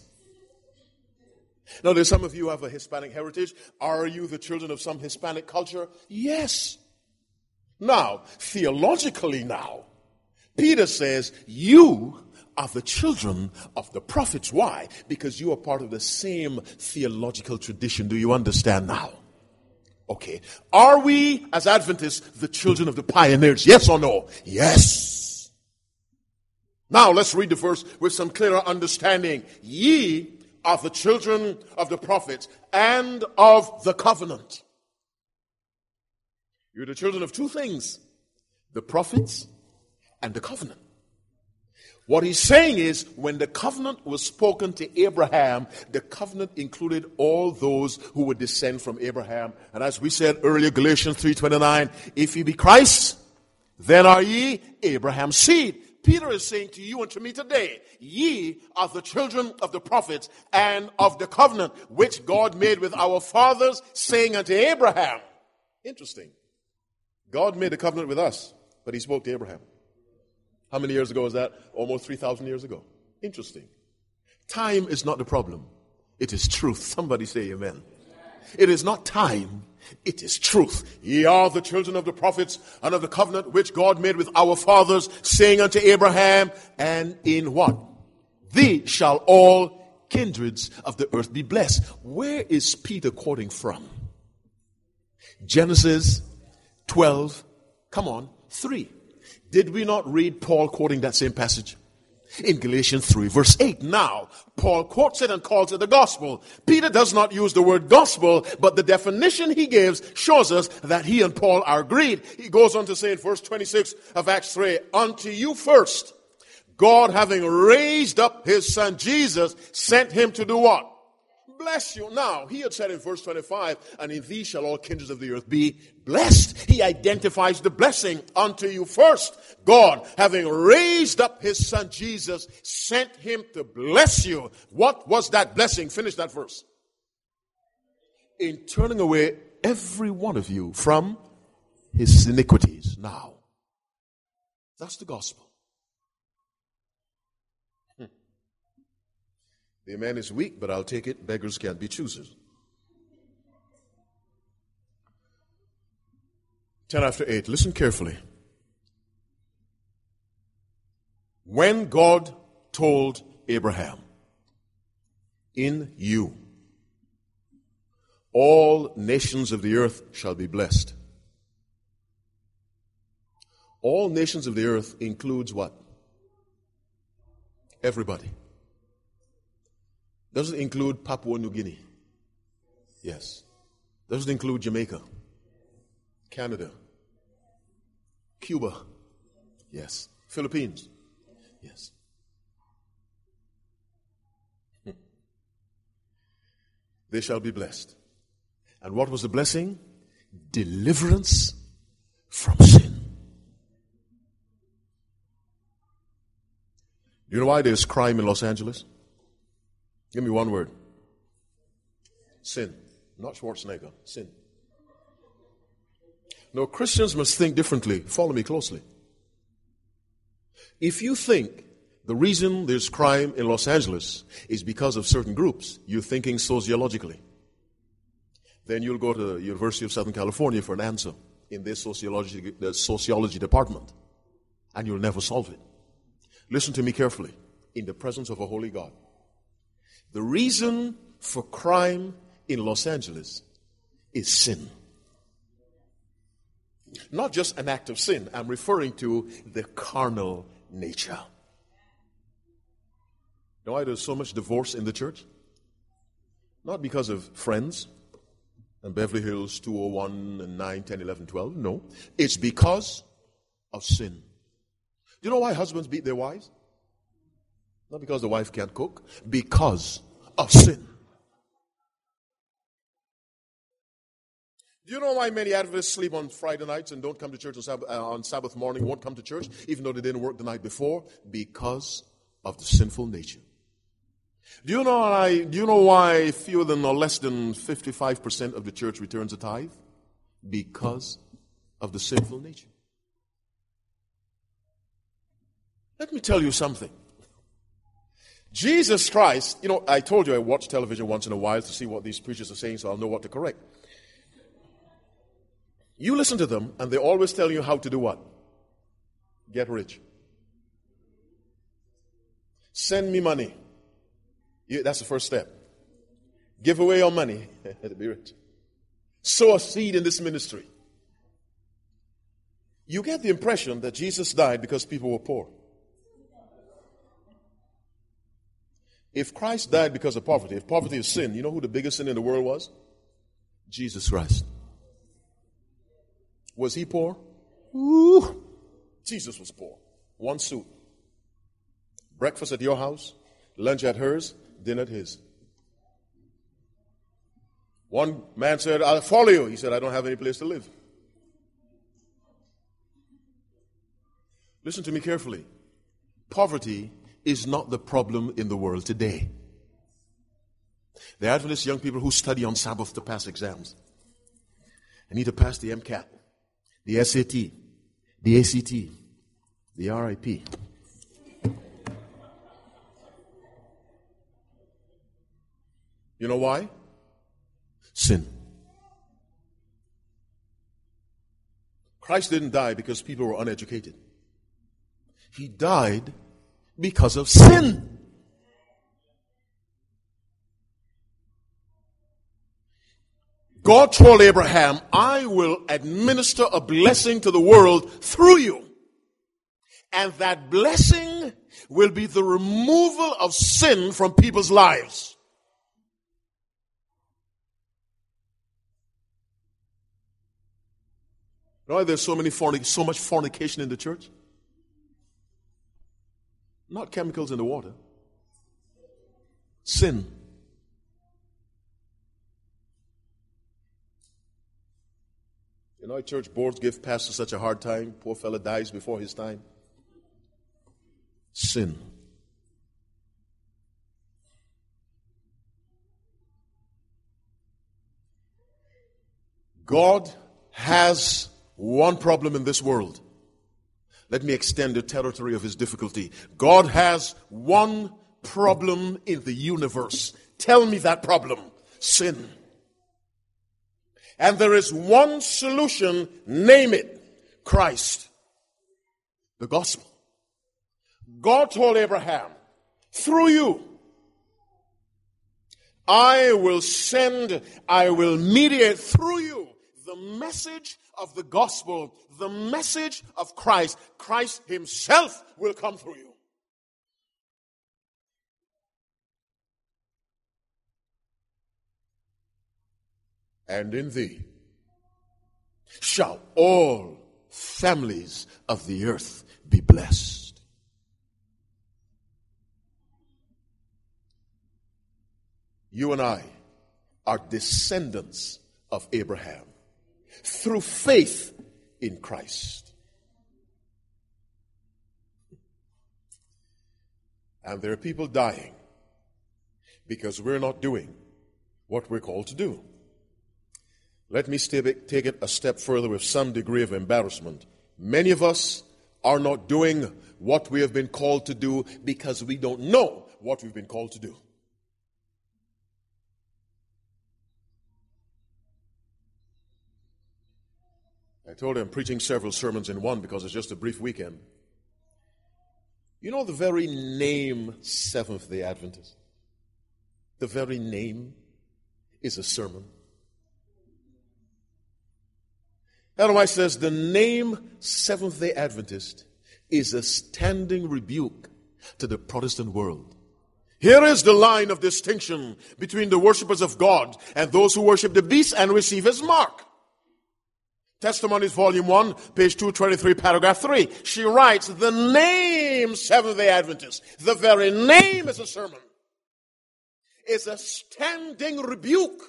Speaker 1: Now, there's some of you who have a Hispanic heritage. Are you the children of some Hispanic culture? Yes. Now, theologically now, Peter says, you are the children of the prophets. Why? Because you are part of the same theological tradition. Do you understand now? Okay. Are we, as Adventists, the children of the pioneers? Yes or no? Yes. Now, let's read the verse with some clearer understanding. Ye are the children of the prophets and of the covenant. You're the children of two things, the prophets and the covenant. What he's saying is, when the covenant was spoken to Abraham, the covenant included all those who would descend from Abraham. And as we said earlier, Galatians three twenty-nine, if ye be Christ, then are ye Abraham's seed. Peter is saying to you and to me today, ye are the children of the prophets and of the covenant which God made with our fathers, saying unto Abraham. Interesting. God made a covenant with us, but he spoke to Abraham. How many years ago was that? Almost three thousand years ago. Interesting. Time is not the problem. It is truth. Somebody say amen. It is not time. It is truth. Ye are the children of the prophets and of the covenant which God made with our fathers, saying unto Abraham, and in what? Thee shall all kindreds of the earth be blessed. Where is Peter quoting from? Genesis twelve, come on, three. Did we not read Paul quoting that same passage? In Galatians three, verse eight. Now, Paul quotes it and calls it the gospel. Peter does not use the word gospel, but the definition he gives shows us that he and Paul are agreed. He goes on to say in verse twenty-six of Acts three, unto you first, God having raised up his son Jesus, sent him to do what? Bless you. Now, he had said in verse twenty-five, and in thee shall all kindreds of the earth be blessed. He identifies the blessing unto you first. God, having raised up his son Jesus, sent him to bless you. What was that blessing? Finish that verse. In turning away every one of you from his iniquities. Now, that's the gospel. The amen is weak, but I'll take it. Beggars can't be choosers. Ten after eight. Listen carefully. When God told Abraham, in you, all nations of the earth shall be blessed. All nations of the earth includes what? Everybody. Does it include Papua New Guinea? Yes. Does it include Jamaica? Canada? Cuba? Yes. Philippines? Yes. They shall be blessed. And what was the blessing? Deliverance from sin. Do you know why there's crime in Los Angeles? Give me one word. Sin. Not Schwarzenegger. Sin. No, Christians must think differently. Follow me closely. If you think the reason there's crime in Los Angeles is because of certain groups, you're thinking sociologically. Then you'll go to the University of Southern California for an answer in their sociology, the sociology department, and you'll never solve it. Listen to me carefully. In the presence of a holy God, the reason for crime in Los Angeles is sin. Not just an act of sin. I'm referring to the carnal nature. You know why there's so much divorce in the church? Not because of friends and Beverly Hills two oh one and nine, ten, eleven, twelve. No. It's because of sin. Do you know why husbands beat their wives? Not because the wife can't cook. Because of sin. Do you know why many Adventists sleep on Friday nights and don't come to church on Sabbath, uh, on Sabbath morning, won't come to church, even though they didn't work the night before? Because of the sinful nature. Do you know why, do you know why fewer than or less than fifty-five percent of the church returns a tithe? Because of the sinful nature. Let me tell you something. Jesus Christ, you know, I told you I watch television once in a while to see what these preachers are saying so I'll know what to correct. You listen to them, and they always tell you how to do what? Get rich. Send me money. You, that's the first step. Give away your money to be rich. Sow a seed in this ministry. You get the impression that Jesus died because people were poor. If Christ died because of poverty, if poverty is sin, you know who the biggest sin in the world was? Jesus Christ. Was he poor? Ooh. Jesus was poor. One suit. Breakfast at your house, lunch at hers, dinner at his. One man said, I'll follow you. He said, I don't have any place to live. Listen to me carefully. Poverty is not the problem in the world today. The Adventist young people who study on Sabbath to pass exams. I need to pass the MCAT, the S A T, the A C T, the R I P. You know why? Sin. Christ didn't die because people were uneducated. He died because of sin. God told Abraham, I will administer a blessing to the world through you. And that blessing will be the removal of sin from people's lives. You know why there's so many fornic- so much fornication in the church? Not chemicals in the water. Sin. You know, church boards give pastors such a hard time. Poor fella dies before his time. Sin. God has one problem in this world. Let me extend the territory of his difficulty. God has one problem in the universe. Tell me that problem. Sin. And there is one solution. Name it. Christ. The gospel. God told Abraham, through you, I will send, I will mediate through you the message of the gospel, the message of Christ. Christ himself will come through you. and in thee shall all families of the earth be blessed. You and I are descendants of Abraham through faith in Christ. And there are people dying because we're not doing what we're called to do. Let me take it a step further with some degree of embarrassment. Many of us are not doing what we have been called to do because we don't know what we've been called to do. I told you I'm preaching several sermons in one because it's just a brief weekend. You know the very name Seventh-day Adventist? The very name is a sermon. Ellen White says the name Seventh-day Adventist is a standing rebuke to the Protestant world. Here is the line of distinction between the worshipers of God and those who worship the beast and receive his mark. Testimonies, Volume one, page two twenty-three, paragraph three. She writes, the name Seventh-day Adventist, the very name is a sermon, is a standing rebuke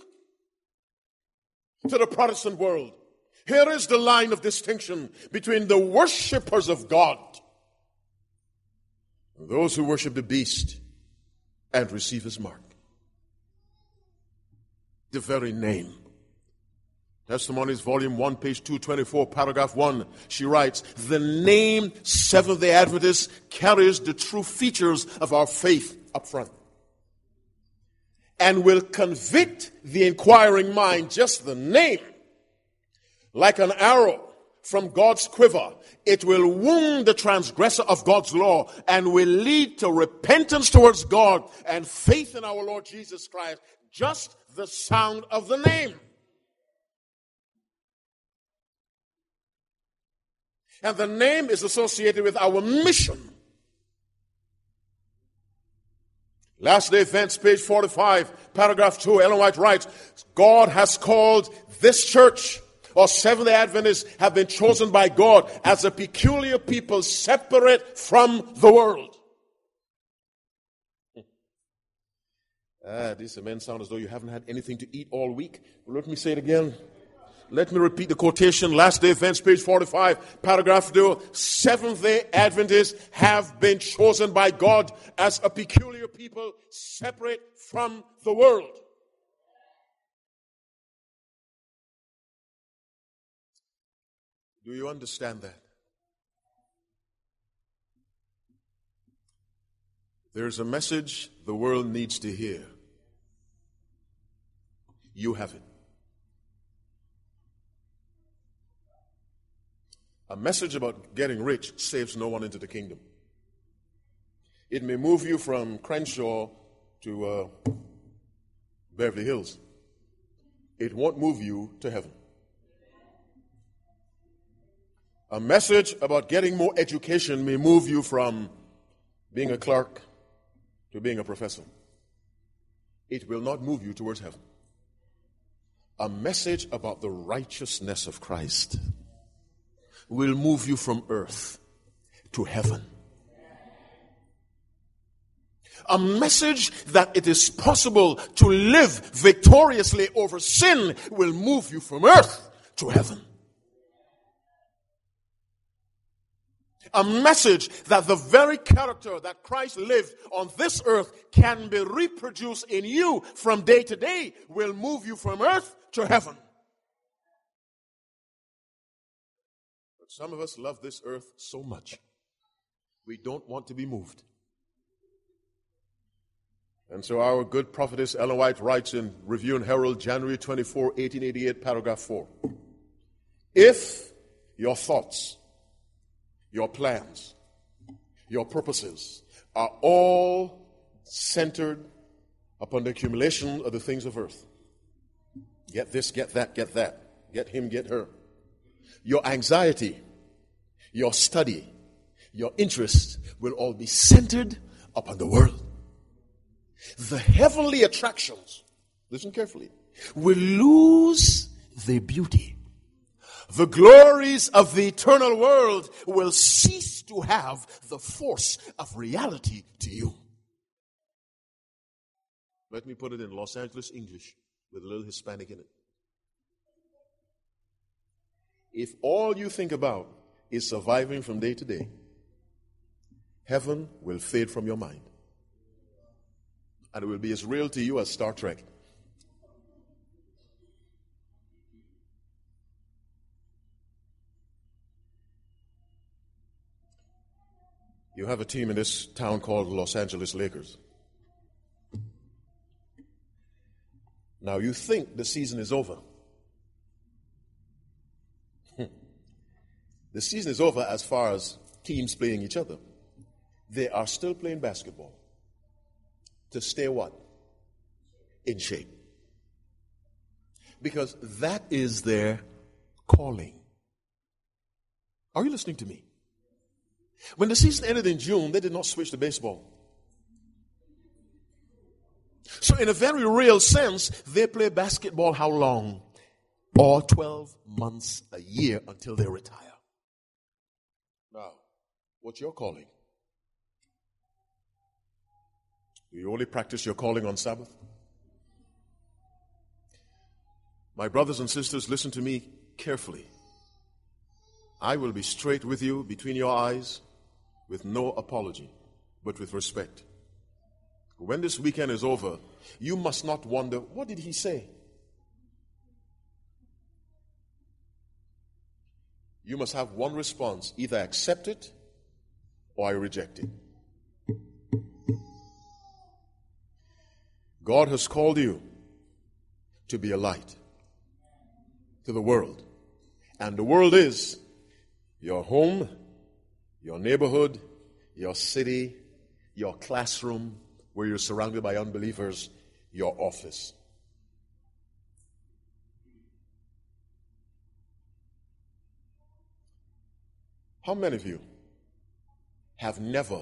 Speaker 1: to the Protestant world. Here is the line of distinction between the worshipers of God and those who worship the beast and receive his mark. The very name. Testimonies, Volume one, page two twenty-four, paragraph one. She writes, the name Seventh-day Adventist carries the true features of our faith up front and will convict the inquiring mind. Just the name, like an arrow from God's quiver, it will wound the transgressor of God's law and will lead to repentance towards God and faith in our Lord Jesus Christ. Just the sound of the name. And the name is associated with our mission. Last Day Events, page forty-five, paragraph two, Ellen White writes, God has called this church, or Seventh-day Adventists have been chosen by God as a peculiar people separate from the world. Ah, these men sound as though you haven't had anything to eat all week. Well, let me say it again. Let me repeat the quotation. Last Day Events, page forty-five, paragraph two. Seventh-day Adventists have been chosen by God as a peculiar people separate from the world. Do you understand that? There's a message the world needs to hear. You have it. A message about getting rich saves no one into the kingdom. It may move you from Crenshaw to uh, Beverly Hills. It won't move you to heaven. A message about getting more education may move you from being a clerk to being a professor. It will not move you towards heaven. A message about the righteousness of Christ will move you from earth to heaven. A message that it is possible to live victoriously over sin will move you from earth to heaven. A message that the very character that Christ lived on this earth can be reproduced in you from day to day will move you from earth to heaven. But some of us love this earth so much, we don't want to be moved. And so our good prophetess Ellen White writes in Review and Herald, January twenty-fourth, eighteen eighty-eight, paragraph four. If your thoughts, your plans, your purposes are all centered upon the accumulation of the things of earth, get this, get that, get that, get him, get her, your anxiety, your study, your interest will all be centered upon the world. The heavenly attractions, listen carefully, will lose their beauty. The glories of the eternal world will cease to have the force of reality to you. Let me put it in Los Angeles English with a little Hispanic in it. If all you think about is surviving from day to day, heaven will fade from your mind. And it will be as real to you as Star Trek. You have a team in this town called the Los Angeles Lakers. Now you think the season is over. The season is over as far as teams playing each other. They are still playing basketball. To stay what? In shape. Because that is their calling. Are you listening to me? When the season ended in June, they did not switch to baseball. So in a very real sense, they play basketball how long? All twelve months a year until they retire. Now, what's your calling? Do you only practice your calling on Sabbath? My brothers and sisters, listen to me carefully. I will be straight with you between your eyes with no apology, but with respect. When this weekend is over, you must not wonder, what did he say? You must have one response. Either I accept it or I reject it. God has called you to be a light to the world. And the world is your home, your neighborhood, your city, your classroom, where you're surrounded by unbelievers, your office. How many of you have never,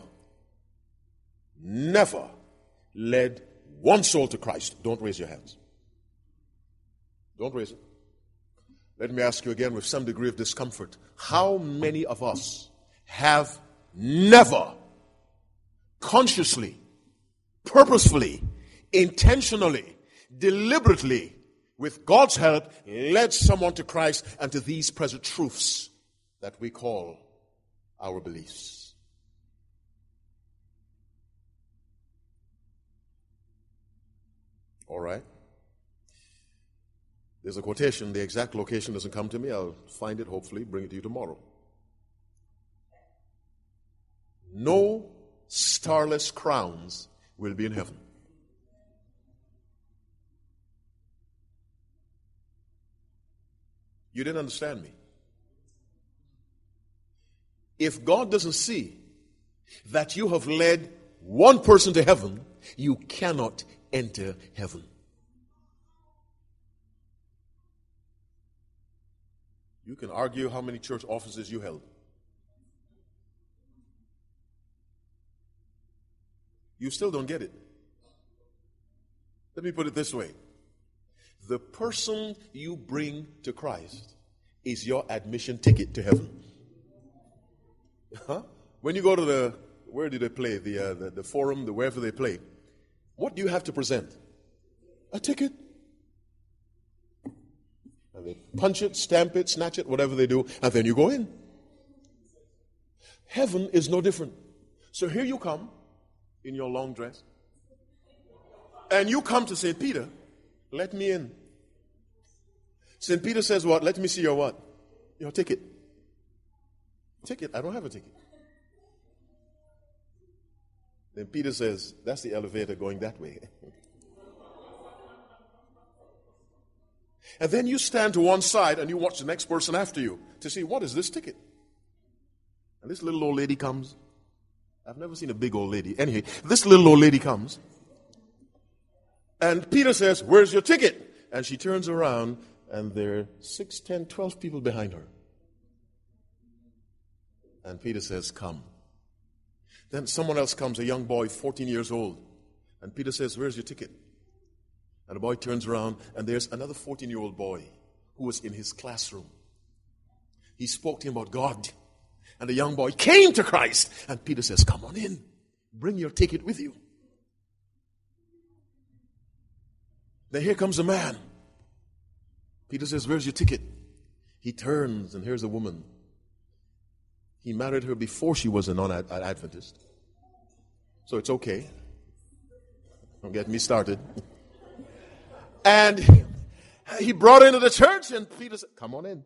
Speaker 1: never led one soul to Christ? Don't raise your hands. Don't raise it. Let me ask you again with some degree of discomfort. How many of us have never consciously, purposefully, intentionally, deliberately, with God's help, led someone to Christ and to these present truths that we call our beliefs? All right. There's a quotation. The exact location doesn't come to me. I'll find it, hopefully, bring it to you tomorrow. No starless crowns will be in heaven. You didn't understand me. If God doesn't see that you have led one person to heaven, you cannot enter heaven. You can argue how many church offices you held. You still don't get it. Let me put it this way. The person you bring to Christ is your admission ticket to heaven. Huh? When you go to the, where do they play? The, uh, the, the forum, the wherever they play. What do you have to present? A ticket. And they punch it, stamp it, snatch it, whatever they do, and then you go in. Heaven is no different. So here you come in your long dress, and you come to Saint Peter, let me in. Saint Peter says what? Let me see your what? Your ticket. Ticket? I don't have a ticket. Then Peter says, that's the elevator going that way. And then you stand to one side and you watch the next person after you to see, what is this ticket? And this little old lady comes. I've never seen a big old lady. Anyway, this little old lady comes. And Peter says, where's your ticket? And she turns around and there are six, ten, twelve people behind her. And Peter says, come. Then someone else comes, a young boy, fourteen years old. And Peter says, where's your ticket? And the boy turns around, and there's another fourteen-year-old boy who was in his classroom. He spoke to him about God. And the young boy came to Christ. And Peter says, come on in. Bring your ticket with you. Then here comes a man. Peter says, where's your ticket? He turns, and here's a woman. He married her before she was a non-Adventist. So it's okay. Don't get me started. And he brought her into the church, and Peter said, come on in.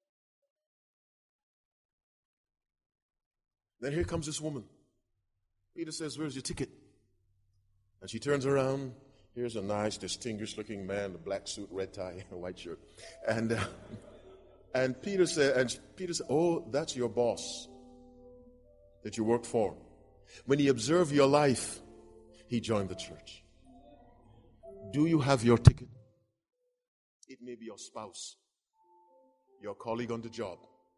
Speaker 1: Then here comes this woman. Peter says, where's your ticket? And she turns around. Here's a nice, distinguished-looking man, a black suit, red tie, a white shirt. And uh, and Peter said, and Peter said, oh, that's your boss that you work for. When he observed your life, he joined the church. Do you have your ticket? It may be your spouse, your colleague on the job.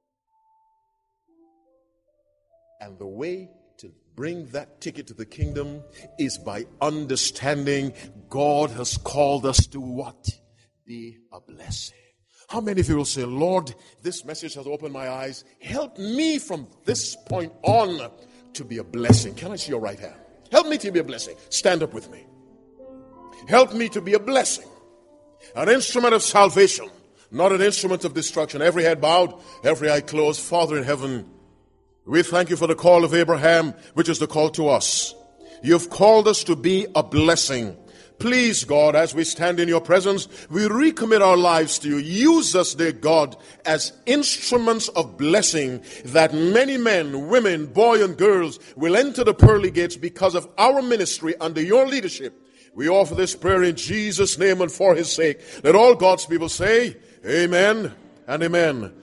Speaker 1: And the way to bring that ticket to the kingdom is by understanding God has called us to what? Be a blessing. How many of you will say, Lord, this message has opened my eyes. Help me from this point on to be a blessing. Can I see your right hand? Help me to be a blessing. Stand up with me. Help me to be a blessing. An instrument of salvation, not an instrument of destruction. Every head bowed, every eye closed. Father in heaven, we thank you for the call of Abraham, which is the call to us. You've called us to be a blessing. Please, God, as we stand in your presence, we recommit our lives to you. Use us, dear God, as instruments of blessing, that many men, women, boys and girls will enter the pearly gates because of our ministry under your leadership. We offer this prayer in Jesus' name and for his sake. Let all God's people say, amen and amen.